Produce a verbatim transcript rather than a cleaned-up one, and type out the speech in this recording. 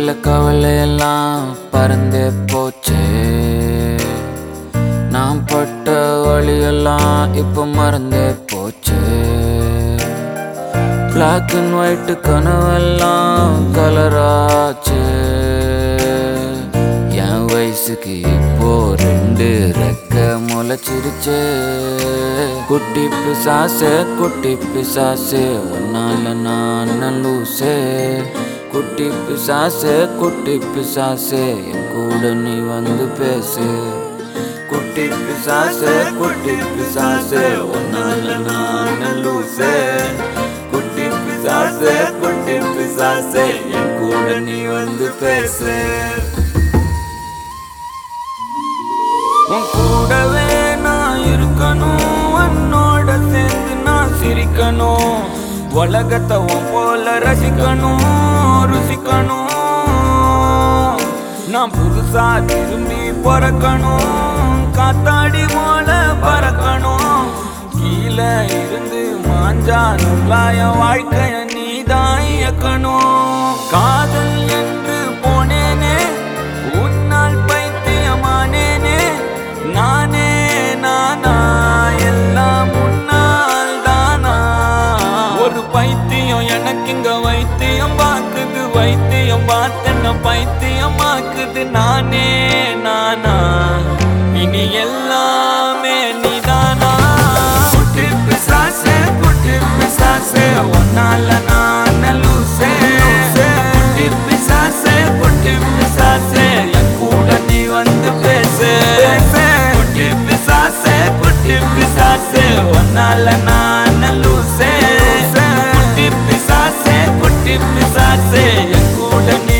மனசுல கவலையெல்லாம் பறந்தே போச்சே. நான் பட்ட வழியெல்லாம் இப்ப மறந்தே போச்சே. பிளாக் அண்ட் ஒயிட் கனவெல்லாம் கலராச்சே. என் வயசுக்கு இப்போ ரெண்டு ரெக்க முளைச்சிருச்சே. குட்டி பிசாசே குட்டி பிசாசே உன்னால நான் லூசே. குட்டி பிசாசே குட்டி பிசாசே என் கூட நீ வந்து பேசு. குட்டி பிசாசே குட்டி பிசாசே உன்னால நான் லூசே. குட்டி பிசாசே குட்டி பிசாசே என் கூட நீ வந்து பேசு. உன் கூடவே நான் இருக்கணும், உன்னோட சேர்ந்து நான் சிரிக்கணும். உலகத்தை உன் போல ரசிக்கணும் ருசிக்கணும். நான் புதுசா திரும்பி பிறக்கணும், காத்தாடி போல பறக்கணும். கீழே இருந்து மாஞ்சா நுள்ளாய வாழ்க்கைய நீதான் இயக்கணும். காதல் என்று போனேனே, உன்னால் பைத்தியமானேனே. நானே நானா எல்லாம் முன்னால் தானா. ஒரு பைத்தியம் எனக்கு இங்க வைத்தியம் பார்க்குது, வைத்தியம் பார்த்தன பைத்தியமாக்குது. நானே நானா இனி எல்லாமே நீதானா. குட்டி பிசாசே குட்டி பிசாசே உன்னால நான் லூசே. குட்டி பிசாசே குட்டி பிசாசே என் கூட நீ வந்து பேசு. குட்டி பிசாசே குட்டி பிசாசே உன்னால நான் லூசே. குட்டி பிசாசே குட்டி பிசாசே என் கூட நீ